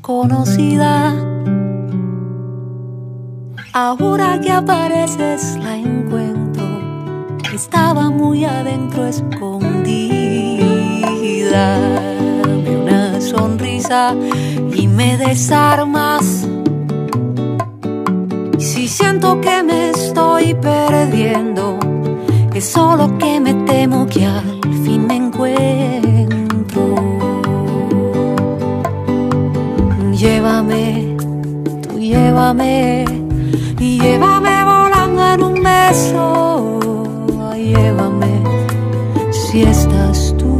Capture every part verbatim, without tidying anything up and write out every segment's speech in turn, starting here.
desconocida. Ahora que apareces la encuentro, estaba muy adentro escondida. Dame una sonrisa y me desarmas. Y si siento que me estoy perdiendo, es solo que me temo que al fin me encuentro. Llévame, tú llévame, y llévame volando en un beso. Llévame si estás tú.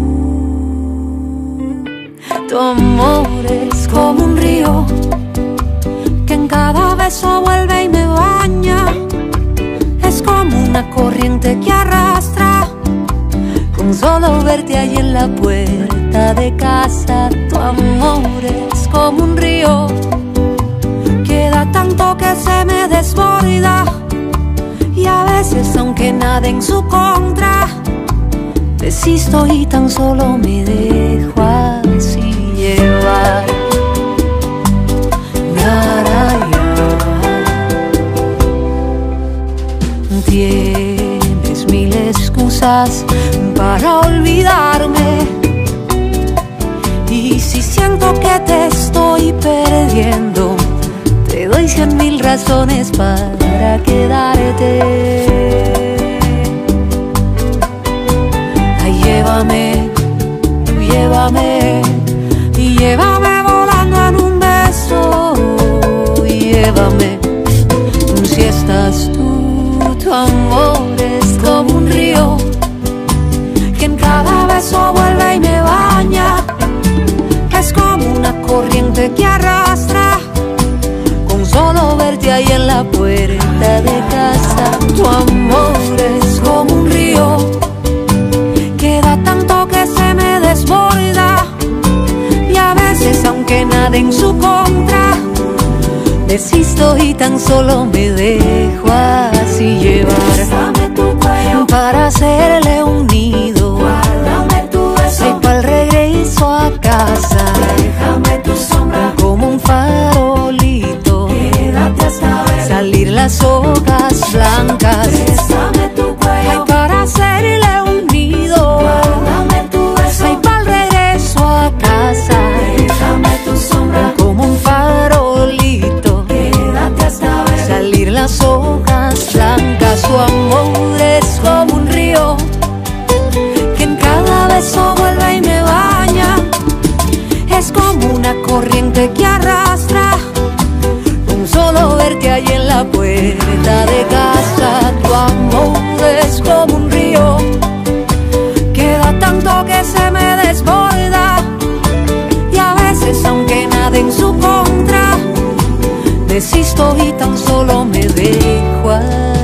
Tu amor es como un río que en cada beso vuelve y me baña. Es como una corriente que arrastra. Con solo verte ahí en la puerta de casa. Tu amor es como un río que da tanto que se me desborda. Y a veces, aunque nade en su contra, desisto y tan solo me dejo así llevar. Tienes mil excusas para olvidarme, y si siento que te estoy perdiendo, te doy cien mil razones para quedarte. Ay, llévame, tú llévame, y llévame volando en un beso. Y llévame, si estás tú. Tu amor es como un río que en cada beso vuelve y me baña. Es como una corriente que arrastra. Con solo verte ahí en la puerta de casa. Tu amor es como un río que da tanto que se me desborda. Y a veces, aunque nade en su contra, desisto y tan solo me dejo así llevar. Bésame tu cuello para hacerle un nido. Guárdame tu beso. Ay, pa'l regreso a casa. Déjame tu sombra como un farolito. Quédate hasta ver salir las hojas blancas. Bésame tu cuello Ay, para hacerle un nido. Guárdame tu beso. Ay, pa'l regreso a casa. Déjame tu sombra como un farolito. Quédate hasta ver salir las hojas blancas. Su amor es como un río que en cada beso vuelve y me baña. Es como una corriente que arrastra. Con solo verte ahí en la puerta de casa. Tu amor es como un río que da tanto que se me desborda. Y a veces, aunque nade en su contra, desisto y tan solo me dejo.